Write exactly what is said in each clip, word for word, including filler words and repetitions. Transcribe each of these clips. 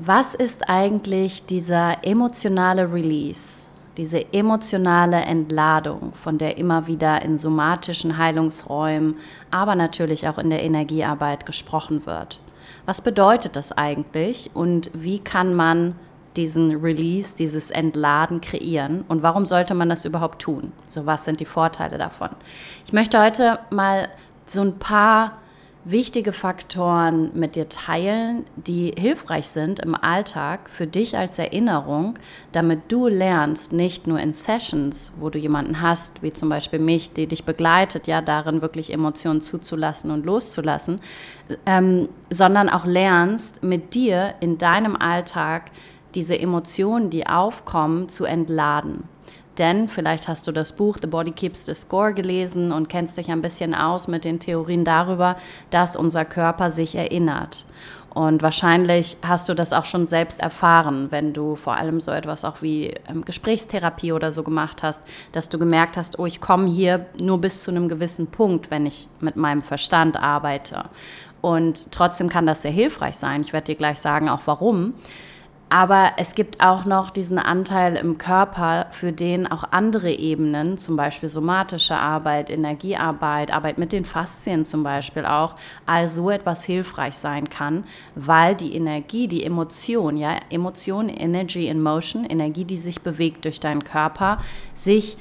Was ist eigentlich dieser emotionale Release, diese emotionale Entladung, von der immer wieder in somatischen Heilungsräumen, aber natürlich auch in der Energiearbeit gesprochen wird? Was bedeutet das eigentlich und wie kann man diesen Release, dieses Entladen kreieren und warum sollte man das überhaupt tun? So, was sind die Vorteile davon? Ich möchte heute mal so ein paar wichtige Faktoren mit dir teilen, die hilfreich sind im Alltag für dich als Erinnerung, damit du lernst, nicht nur in Sessions, wo du jemanden hast, wie zum Beispiel mich, die dich begleitet, ja, darin wirklich Emotionen zuzulassen und loszulassen, ähm, sondern auch lernst, mit dir in deinem Alltag diese Emotionen, die aufkommen, zu entladen. Denn vielleicht hast du das Buch The Body Keeps the Score gelesen und kennst dich ein bisschen aus mit den Theorien darüber, dass unser Körper sich erinnert. Und wahrscheinlich hast du das auch schon selbst erfahren, wenn du vor allem so etwas auch wie ähm, Gesprächstherapie oder so gemacht hast, dass du gemerkt hast, oh, ich komme hier nur bis zu einem gewissen Punkt, wenn ich mit meinem Verstand arbeite. Und trotzdem kann das sehr hilfreich sein. Ich werde dir gleich sagen, auch warum. Aber es gibt auch noch diesen Anteil im Körper, für den auch andere Ebenen, zum Beispiel somatische Arbeit, Energiearbeit, Arbeit mit den Faszien zum Beispiel auch, also etwas hilfreich sein kann, weil die Energie, die Emotion, ja, Emotion, Energy in Motion, Energie, die sich bewegt durch deinen Körper, sich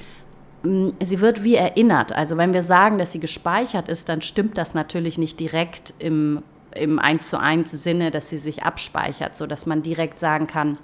Sie wird wie erinnert. Also wenn wir sagen, dass sie gespeichert ist, dann stimmt das natürlich nicht direkt im im eins zu eins Sinne, dass sie sich abspeichert, sodass man direkt sagen kann,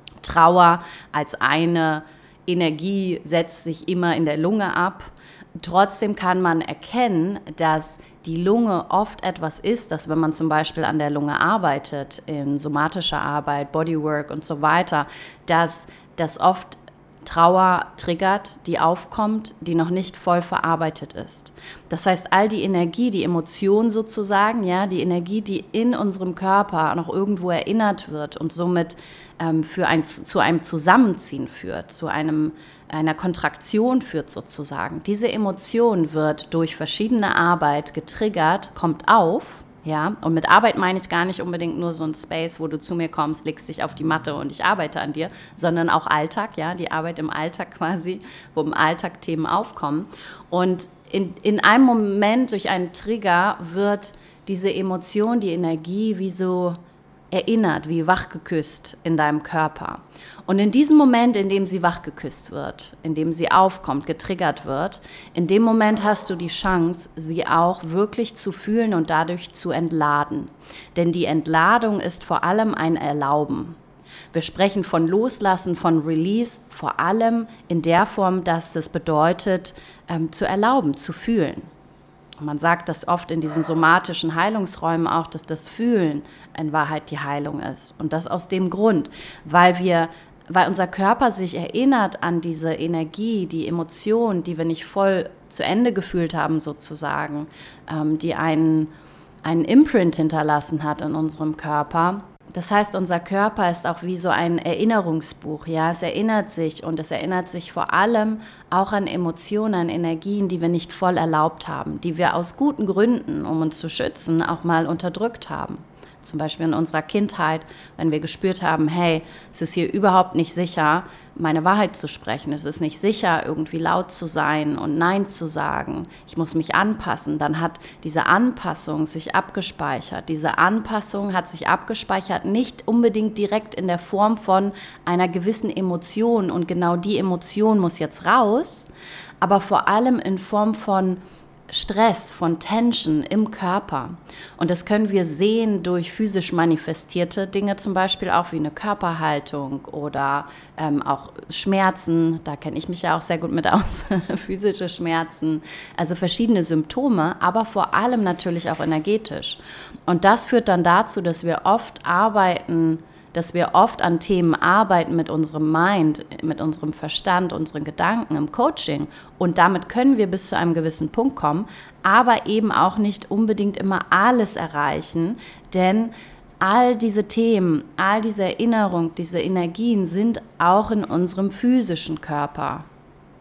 Trauer als eine Energie setzt sich immer in der Lunge ab. Trotzdem kann man erkennen, dass die Lunge oft etwas ist, dass wenn man zum Beispiel an der Lunge arbeitet, in somatischer Arbeit, Bodywork und so weiter, dass das oft Trauer triggert, die aufkommt, die noch nicht voll verarbeitet ist. Das heißt, all die Energie, die Emotion sozusagen, ja, die Energie, die in unserem Körper noch irgendwo erinnert wird und somit ähm, für ein, zu einem Zusammenziehen führt, zu einem, einer Kontraktion führt sozusagen. Diese Emotion wird durch verschiedene Arbeit getriggert, kommt auf. Ja, und mit Arbeit meine ich gar nicht unbedingt nur so ein Space, wo du zu mir kommst, legst dich auf die Matte und ich arbeite an dir, sondern auch Alltag, ja, die Arbeit im Alltag quasi, wo im Alltag Themen aufkommen. Und in, in einem Moment durch einen Trigger wird diese Emotion, die Energie wie so erinnert, wie wachgeküsst in deinem Körper. Und in diesem Moment, in dem sie wachgeküsst wird, in dem sie aufkommt, getriggert wird, in dem Moment hast du die Chance, sie auch wirklich zu fühlen und dadurch zu entladen. Denn die Entladung ist vor allem ein Erlauben. Wir sprechen von Loslassen, von Release, vor allem in der Form, dass es bedeutet, ähm, zu erlauben, zu fühlen. Man sagt das oft in diesen somatischen Heilungsräumen auch, dass das Fühlen in Wahrheit die Heilung ist. Und das aus dem Grund, weil wir, weil unser Körper sich erinnert an diese Energie, die Emotion, die wir nicht voll zu Ende gefühlt haben sozusagen, ähm, die einen, einen Imprint hinterlassen hat in unserem Körper. Das heißt, unser Körper ist auch wie so ein Erinnerungsbuch, ja, es erinnert sich und es erinnert sich vor allem auch an Emotionen, an Energien, die wir nicht voll erlaubt haben, die wir aus guten Gründen, um uns zu schützen, auch mal unterdrückt haben. Zum Beispiel in unserer Kindheit, wenn wir gespürt haben, hey, es ist hier überhaupt nicht sicher, meine Wahrheit zu sprechen. Es ist nicht sicher, irgendwie laut zu sein und Nein zu sagen. Ich muss mich anpassen. Dann hat diese Anpassung sich abgespeichert. Diese Anpassung hat sich abgespeichert, nicht unbedingt direkt in der Form von einer gewissen Emotion. Und genau die Emotion muss jetzt raus, aber vor allem in Form von Stress, von Tension im Körper. Und das können wir sehen durch physisch manifestierte Dinge, zum Beispiel auch wie eine Körperhaltung oder ähm, auch Schmerzen. Da kenne ich mich ja auch sehr gut mit aus. Physische Schmerzen, also verschiedene Symptome, aber vor allem natürlich auch energetisch. Und das führt dann dazu, dass wir oft arbeiten, dass wir oft an Themen arbeiten mit unserem Mind, mit unserem Verstand, unseren Gedanken im Coaching. Und damit können wir bis zu einem gewissen Punkt kommen, aber eben auch nicht unbedingt immer alles erreichen, denn all diese Themen, all diese Erinnerungen, diese Energien sind auch in unserem physischen Körper.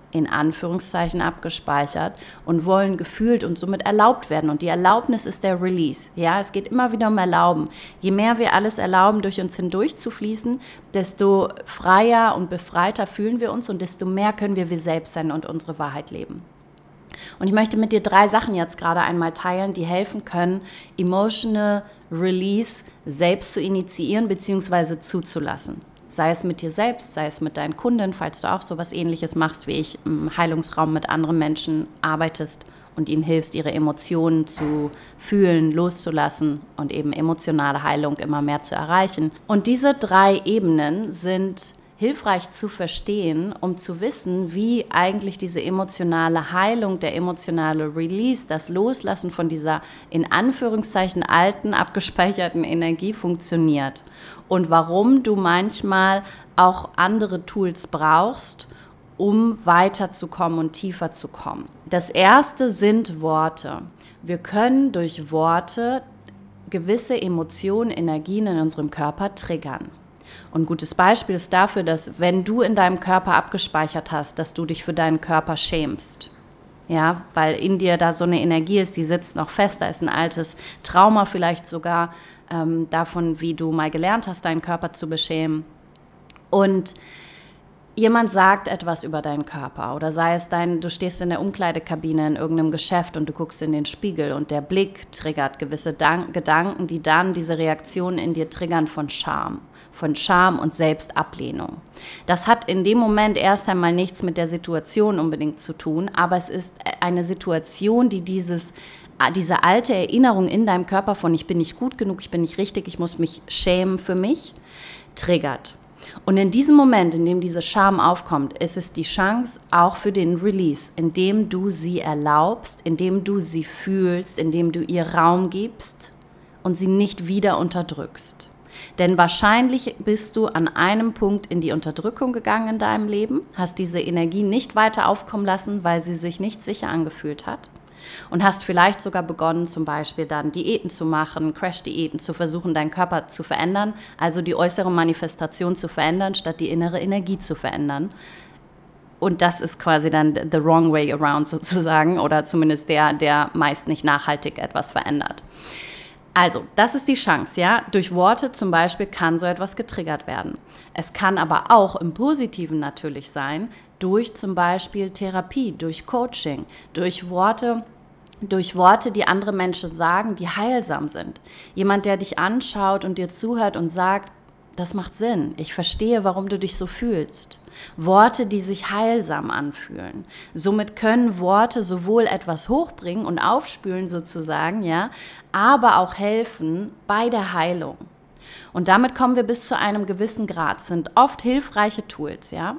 in Anführungszeichen abgespeichert und wollen gefühlt und somit erlaubt werden. Und die Erlaubnis ist der Release. Ja, es geht immer wieder um Erlauben. Je mehr wir alles erlauben, durch uns hindurch zu fließen, desto freier und befreiter fühlen wir uns und desto mehr können wir wir selbst sein und unsere Wahrheit leben. Und ich möchte mit dir drei Sachen jetzt gerade einmal teilen, die helfen können, Emotional Release selbst zu initiieren bzw. zuzulassen. Sei es mit dir selbst, sei es mit deinen Kunden, falls du auch sowas Ähnliches machst wie ich, im Heilungsraum mit anderen Menschen arbeitest und ihnen hilfst, ihre Emotionen zu fühlen, loszulassen und eben emotionale Heilung immer mehr zu erreichen. Und diese drei Ebenen sind hilfreich zu verstehen, um zu wissen, wie eigentlich diese emotionale Heilung, der emotionale Release, das Loslassen von dieser in Anführungszeichen alten, abgespeicherten Energie funktioniert und warum du manchmal auch andere Tools brauchst, um weiterzukommen und tiefer zu kommen. Das erste sind Worte. Wir können durch Worte gewisse Emotionen, Energien in unserem Körper triggern. Und ein gutes Beispiel ist dafür, dass wenn du in deinem Körper abgespeichert hast, dass du dich für deinen Körper schämst, ja, weil in dir da so eine Energie ist, die sitzt noch fest, da ist ein altes Trauma vielleicht sogar ähm, davon, wie du mal gelernt hast, deinen Körper zu beschämen. Und jemand sagt etwas über deinen Körper oder sei es dein, du stehst in der Umkleidekabine in irgendeinem Geschäft und du guckst in den Spiegel und der Blick triggert gewisse Dank- Gedanken, die dann diese Reaktionen in dir triggern von Scham, von Scham und Selbstablehnung. Das hat in dem Moment erst einmal nichts mit der Situation unbedingt zu tun, aber es ist eine Situation, die dieses diese alte Erinnerung in deinem Körper von ich bin nicht gut genug, ich bin nicht richtig, ich muss mich schämen für mich, triggert. Und in diesem Moment, in dem diese Scham aufkommt, ist es die Chance auch für den Release, indem du sie erlaubst, indem du sie fühlst, indem du ihr Raum gibst und sie nicht wieder unterdrückst. Denn wahrscheinlich bist du an einem Punkt in die Unterdrückung gegangen in deinem Leben, hast diese Energie nicht weiter aufkommen lassen, weil sie sich nicht sicher angefühlt hat. Und hast vielleicht sogar begonnen, zum Beispiel dann Diäten zu machen, Crash-Diäten zu versuchen, deinen Körper zu verändern, also die äußere Manifestation zu verändern, statt die innere Energie zu verändern. Und das ist quasi dann the wrong way around sozusagen oder zumindest der, der meist nicht nachhaltig etwas verändert. Also, das ist die Chance, ja. Durch Worte zum Beispiel kann so etwas getriggert werden. Es kann aber auch im Positiven natürlich sein, durch zum Beispiel Therapie, durch Coaching, durch Worte, durch Worte, die andere Menschen sagen, die heilsam sind. Jemand, der dich anschaut und dir zuhört und sagt, das macht Sinn, ich verstehe, warum du dich so fühlst. Worte, die sich heilsam anfühlen. Somit können Worte sowohl etwas hochbringen und aufspülen sozusagen, ja, aber auch helfen bei der Heilung. Und damit kommen wir bis zu einem gewissen Grad, sind oft hilfreiche Tools, ja.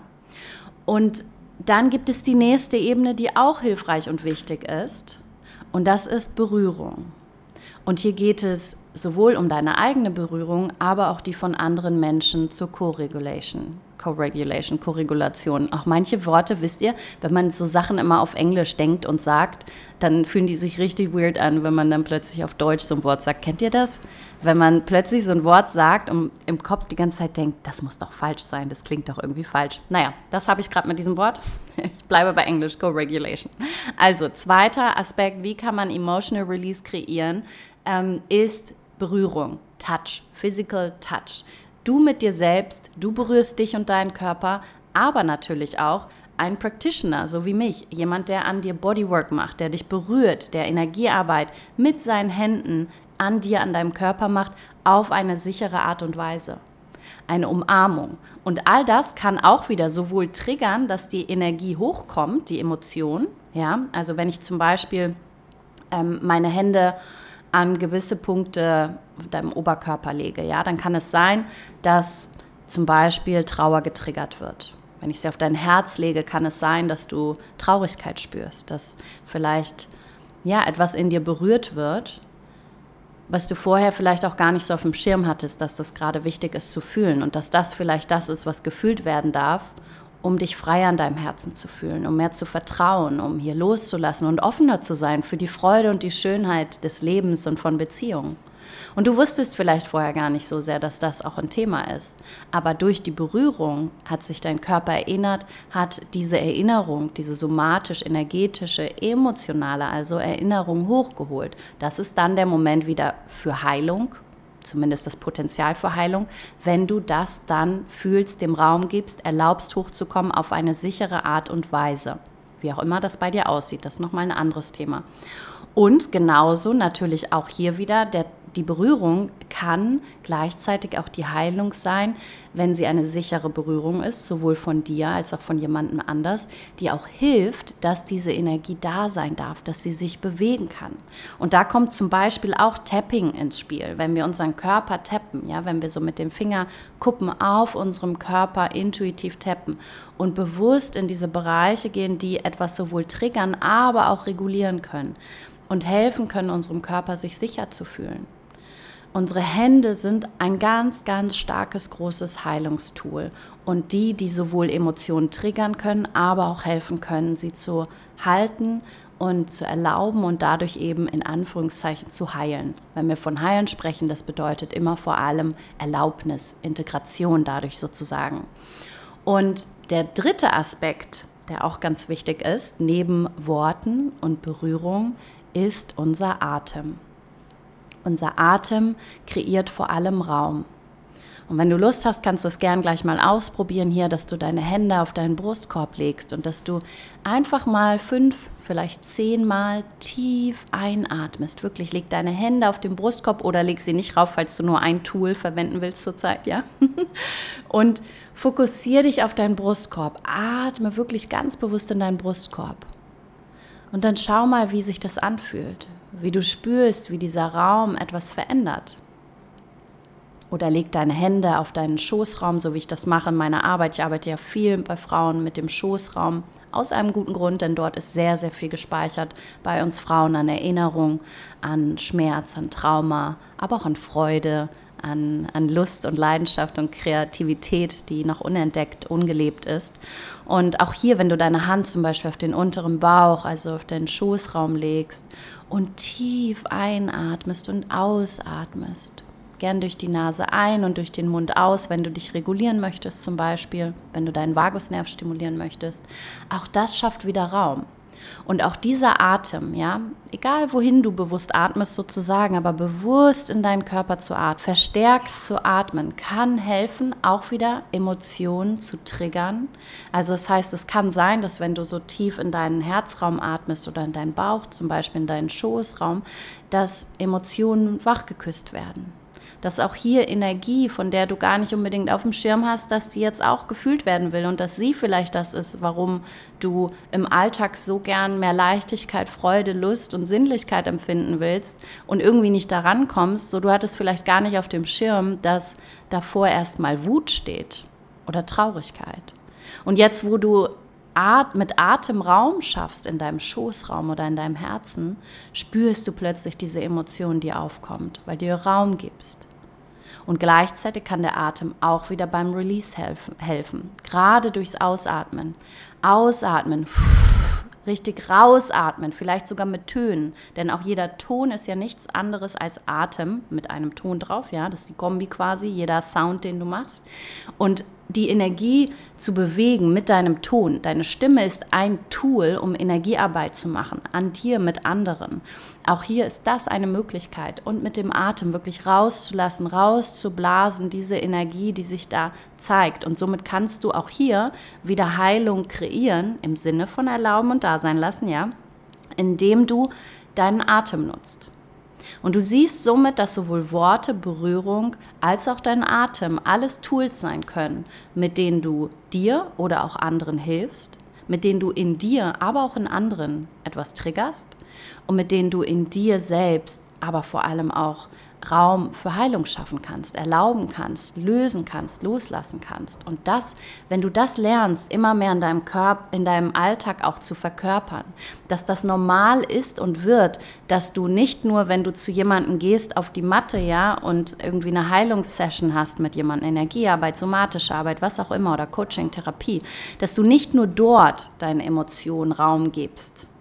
Und dann gibt es die nächste Ebene, die auch hilfreich und wichtig ist, und das ist Berührung. Und hier geht es sowohl um deine eigene Berührung, aber auch die von anderen Menschen zur Co-Regulation. Co-Regulation, Co-Regulation. Auch manche Worte, wisst ihr, wenn man so Sachen immer auf Englisch denkt und sagt, dann fühlen die sich richtig weird an, wenn man dann plötzlich auf Deutsch so ein Wort sagt. Kennt ihr das? Wenn man plötzlich so ein Wort sagt und im Kopf die ganze Zeit denkt, das muss doch falsch sein, das klingt doch irgendwie falsch. Naja, das habe ich gerade mit diesem Wort. Ich bleibe bei Englisch, Co-Regulation. Also, zweiter Aspekt, wie kann man Emotional Release kreieren, ähm, ist Berührung, Touch, Physical Touch. Du mit dir selbst, du berührst dich und deinen Körper, aber natürlich auch ein Practitioner, so wie mich, jemand, der an dir Bodywork macht, der dich berührt, der Energiearbeit mit seinen Händen an dir, an deinem Körper macht, auf eine sichere Art und Weise. Eine Umarmung. Und all das kann auch wieder sowohl triggern, dass die Energie hochkommt, die Emotion, ja, also wenn ich zum Beispiel ähm, meine Hände an gewisse Punkte auf deinem Oberkörper lege, ja, dann kann es sein, dass zum Beispiel Trauer getriggert wird. Wenn ich sie auf dein Herz lege, kann es sein, dass du Traurigkeit spürst, dass vielleicht ja, etwas in dir berührt wird, was du vorher vielleicht auch gar nicht so auf dem Schirm hattest, dass das gerade wichtig ist zu fühlen und dass das vielleicht das ist, was gefühlt werden darf, um dich freier an deinem Herzen zu fühlen, um mehr zu vertrauen, um hier loszulassen und offener zu sein für die Freude und die Schönheit des Lebens und von Beziehungen. Und du wusstest vielleicht vorher gar nicht so sehr, dass das auch ein Thema ist. Aber durch die Berührung hat sich dein Körper erinnert, hat diese Erinnerung, diese somatisch-energetische, emotionale, also Erinnerung hochgeholt. Das ist dann der Moment wieder für Heilung, zumindest das Potenzial für Heilung, wenn du das dann fühlst, dem Raum gibst, erlaubst hochzukommen auf eine sichere Art und Weise. Wie auch immer das bei dir aussieht, das ist nochmal ein anderes Thema. Und genauso natürlich auch hier wieder, der, die Berührung kann gleichzeitig auch die Heilung sein, wenn sie eine sichere Berührung ist, sowohl von dir als auch von jemandem anders, die auch hilft, dass diese Energie da sein darf, dass sie sich bewegen kann. Und da kommt zum Beispiel auch Tapping ins Spiel, wenn wir unseren Körper tappen, ja, wenn wir so mit dem Fingerkuppen auf unserem Körper intuitiv tappen und bewusst in diese Bereiche gehen, die etwas sowohl triggern, aber auch regulieren können und helfen können, unserem Körper sich sicher zu fühlen. Unsere Hände sind ein ganz, ganz starkes, großes Heilungstool und die, die sowohl Emotionen triggern können, aber auch helfen können, sie zu halten und zu erlauben und dadurch eben in Anführungszeichen zu heilen. Wenn wir von Heilen sprechen, das bedeutet immer vor allem Erlaubnis, Integration dadurch sozusagen. Und der dritte Aspekt, der auch ganz wichtig ist, neben Worten und Berührung, ist unser Atem. Unser Atem kreiert vor allem Raum. Und wenn du Lust hast, kannst du es gern gleich mal ausprobieren hier, dass du deine Hände auf deinen Brustkorb legst und dass du einfach mal fünf, vielleicht zehn Mal tief einatmest. Wirklich, leg deine Hände auf den Brustkorb oder leg sie nicht rauf, falls du nur ein Tool verwenden willst zurzeit, ja? Und fokussiere dich auf deinen Brustkorb. Atme wirklich ganz bewusst in deinen Brustkorb. Und dann schau mal, wie sich das anfühlt, wie du spürst, wie dieser Raum etwas verändert. Oder leg deine Hände auf deinen Schoßraum, so wie ich das mache in meiner Arbeit. Ich arbeite ja viel bei Frauen mit dem Schoßraum, aus einem guten Grund, denn dort ist sehr, sehr viel gespeichert bei uns Frauen an Erinnerung, an Schmerz, an Trauma, aber auch an Freude, An, an Lust und Leidenschaft und Kreativität, die noch unentdeckt, ungelebt ist. Und auch hier, wenn du deine Hand zum Beispiel auf den unteren Bauch, also auf deinen Schoßraum legst und tief einatmest und ausatmest, gern durch die Nase ein und durch den Mund aus, wenn du dich regulieren möchtest zum Beispiel, wenn du deinen Vagusnerv stimulieren möchtest, auch das schafft wieder Raum. Und auch dieser Atem, ja, egal wohin du bewusst atmest sozusagen, aber bewusst in deinen Körper zu atmen, verstärkt zu atmen, kann helfen, auch wieder Emotionen zu triggern. Also das heißt, es kann sein, dass wenn du so tief in deinen Herzraum atmest oder in deinen Bauch, zum Beispiel in deinen Schoßraum, dass Emotionen wachgeküsst werden. Dass auch hier Energie, von der du gar nicht unbedingt auf dem Schirm hast, dass die jetzt auch gefühlt werden will und dass sie vielleicht das ist, warum du im Alltag so gern mehr Leichtigkeit, Freude, Lust und Sinnlichkeit empfinden willst und irgendwie nicht daran kommst, so du hattest vielleicht gar nicht auf dem Schirm, dass davor erstmal Wut steht oder Traurigkeit. Und jetzt, wo du mit Atem Raum schaffst in deinem Schoßraum oder in deinem Herzen, spürst du plötzlich diese Emotion, die aufkommt, weil du ihr Raum gibst. Und gleichzeitig kann der Atem auch wieder beim Release helfen, helfen. Gerade durchs Ausatmen. Ausatmen, richtig rausatmen, vielleicht sogar mit Tönen. Denn auch jeder Ton ist ja nichts anderes als Atem mit einem Ton drauf. Ja, das ist die Kombi quasi, jeder Sound, den du machst. Und die Energie zu bewegen mit deinem Ton. Deine Stimme ist ein Tool, um Energiearbeit zu machen, an dir, mit anderen. Auch hier ist das eine Möglichkeit. Und mit dem Atem wirklich rauszulassen, rauszublasen, diese Energie, die sich da zeigt. Und somit kannst du auch hier wieder Heilung kreieren, im Sinne von erlauben und da sein lassen, ja, indem du deinen Atem nutzt. Und du siehst somit, dass sowohl Worte, Berührung als auch dein Atem alles Tools sein können, mit denen du dir oder auch anderen hilfst, mit denen du in dir, aber auch in anderen etwas triggerst und mit denen du in dir selbst, aber vor allem auch Raum für Heilung schaffen kannst, erlauben kannst, lösen kannst, loslassen kannst. Und das, wenn du das lernst, immer mehr in deinem Körper, in deinem Alltag auch zu verkörpern, dass das normal ist und wird, dass du nicht nur, wenn du zu jemandem gehst auf die Matte, ja, und irgendwie eine Heilungssession hast mit jemandem, Energiearbeit, somatische Arbeit, was auch immer, oder Coaching, Therapie, dass du nicht nur dort deinen Emotionen Raum gibst,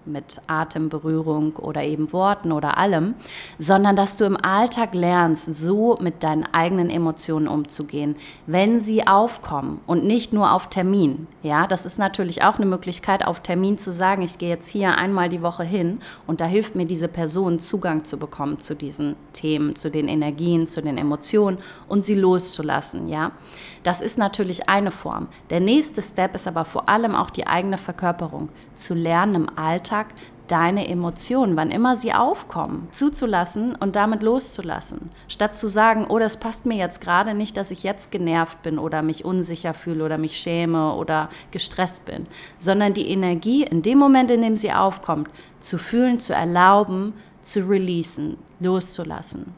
mit Atemberührung oder eben Worten oder allem, sondern dass du im Alltag lernst, so mit deinen eigenen Emotionen umzugehen, wenn sie aufkommen und nicht nur auf Termin. Ja, das ist natürlich auch eine Möglichkeit, auf Termin zu sagen, ich gehe jetzt hier einmal die Woche hin und da hilft mir diese Person, Zugang zu bekommen zu diesen Themen, zu den Energien, zu den Emotionen und sie loszulassen. Ja, das ist natürlich eine Form. Der nächste Step ist aber vor allem auch die eigene Verkörperung, zu lernen im Alltag, deine Emotionen, wann immer sie aufkommen, zuzulassen und damit loszulassen. Statt zu sagen, oh, das passt mir jetzt gerade nicht, dass ich jetzt genervt bin oder mich unsicher fühle oder mich schäme oder gestresst bin, sondern die Energie in dem Moment, in dem sie aufkommt, zu fühlen, zu erlauben, zu releasen, loszulassen.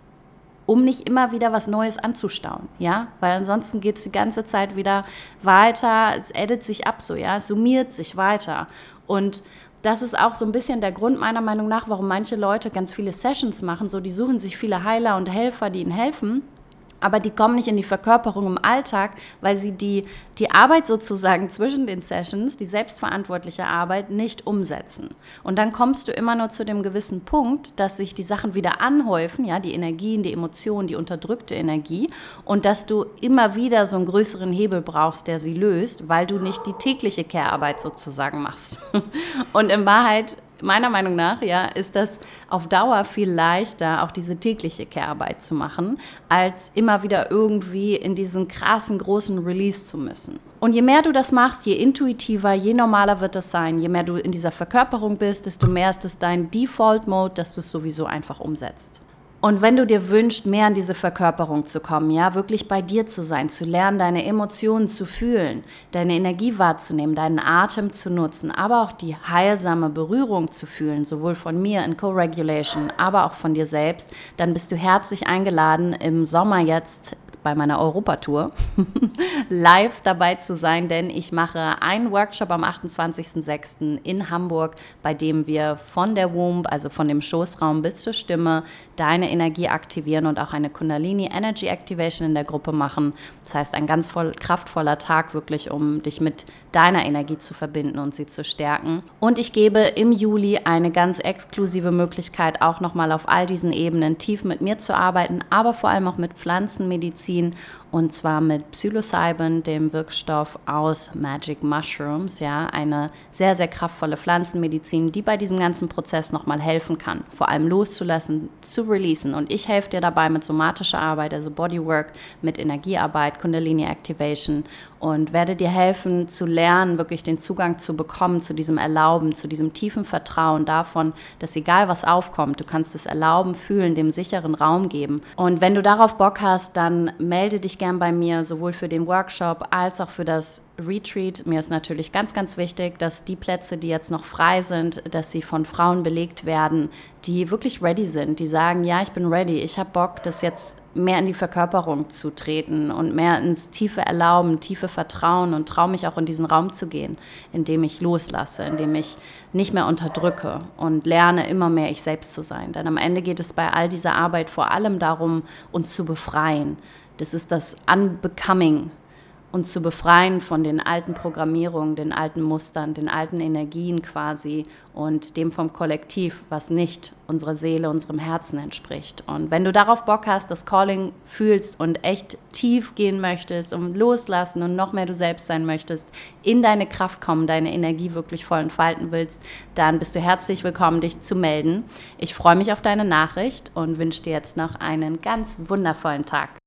Um nicht immer wieder was Neues anzustauen, ja, weil ansonsten geht es die ganze Zeit wieder weiter, es addet sich ab so, ja, es summiert sich weiter und das ist auch so ein bisschen der Grund meiner Meinung nach, warum manche Leute ganz viele Sessions machen, so die suchen sich viele Heiler und Helfer, die ihnen helfen, aber die kommen nicht in die Verkörperung im Alltag, weil sie die, die Arbeit sozusagen zwischen den Sessions, die selbstverantwortliche Arbeit, nicht umsetzen. Und dann kommst du immer nur zu dem gewissen Punkt, dass sich die Sachen wieder anhäufen, ja, die Energien, die Emotionen, die unterdrückte Energie, und dass du immer wieder so einen größeren Hebel brauchst, der sie löst, weil du nicht die tägliche Care-Arbeit sozusagen machst. Und in Wahrheit, meiner Meinung nach, ja, ist das auf Dauer viel leichter, auch diese tägliche Care-Arbeit zu machen, als immer wieder irgendwie in diesen krassen, großen Release zu müssen. Und je mehr du das machst, je intuitiver, je normaler wird das sein, je mehr du in dieser Verkörperung bist, desto mehr ist es dein Default-Mode, dass du es sowieso einfach umsetzt. Und wenn du dir wünschst, mehr in diese Verkörperung zu kommen, ja, wirklich bei dir zu sein, zu lernen, deine Emotionen zu fühlen, deine Energie wahrzunehmen, deinen Atem zu nutzen, aber auch die heilsame Berührung zu fühlen, sowohl von mir in Co-Regulation, aber auch von dir selbst, dann bist du herzlich eingeladen, im Sommer jetzt bei meiner Europatour live dabei zu sein, denn ich mache einen Workshop am achtundzwanzigsten sechsten in Hamburg, bei dem wir von der Womb, also von dem Schoßraum bis zur Stimme, deine Energie aktivieren und auch eine Kundalini Energy Activation in der Gruppe machen. Das heißt, ein ganz voll, kraftvoller Tag wirklich, um dich mit deiner Energie zu verbinden und sie zu stärken. Und ich gebe im Juli eine ganz exklusive Möglichkeit, auch nochmal auf all diesen Ebenen tief mit mir zu arbeiten, aber vor allem auch mit Pflanzenmedizin, und zwar mit Psilocybin, dem Wirkstoff aus Magic Mushrooms, ja, eine sehr, sehr kraftvolle Pflanzenmedizin, die bei diesem ganzen Prozess nochmal helfen kann, vor allem loszulassen, zu releasen. Und ich helfe dir dabei mit somatischer Arbeit, also Bodywork, mit Energiearbeit, Kundalini Activation, und werde dir helfen zu lernen, wirklich den Zugang zu bekommen zu diesem Erlauben, zu diesem tiefen Vertrauen davon, dass egal was aufkommt, du kannst es erlauben, fühlen, dem sicheren Raum geben. Und wenn du darauf Bock hast, dann melde dich gern bei mir, sowohl für den Workshop als auch für das Retreat. Mir ist natürlich ganz, ganz wichtig, dass die Plätze, die jetzt noch frei sind, dass sie von Frauen belegt werden, die wirklich ready sind, die sagen, ja, ich bin ready, ich habe Bock, das jetzt mehr in die Verkörperung zu treten und mehr ins tiefe Erlauben, tiefe Vertrauen und traue mich auch in diesen Raum zu gehen, in dem ich loslasse, in dem ich nicht mehr unterdrücke und lerne, immer mehr ich selbst zu sein. Denn am Ende geht es bei all dieser Arbeit vor allem darum, uns zu befreien. Das ist das Unbecoming, uns zu befreien von den alten Programmierungen, den alten Mustern, den alten Energien quasi und dem vom Kollektiv, was nicht unserer Seele, unserem Herzen entspricht. Und wenn du darauf Bock hast, das Calling fühlst und echt tief gehen möchtest und loslassen und noch mehr du selbst sein möchtest, in deine Kraft kommen, deine Energie wirklich voll entfalten willst, dann bist du herzlich willkommen, dich zu melden. Ich freue mich auf deine Nachricht und wünsche dir jetzt noch einen ganz wundervollen Tag.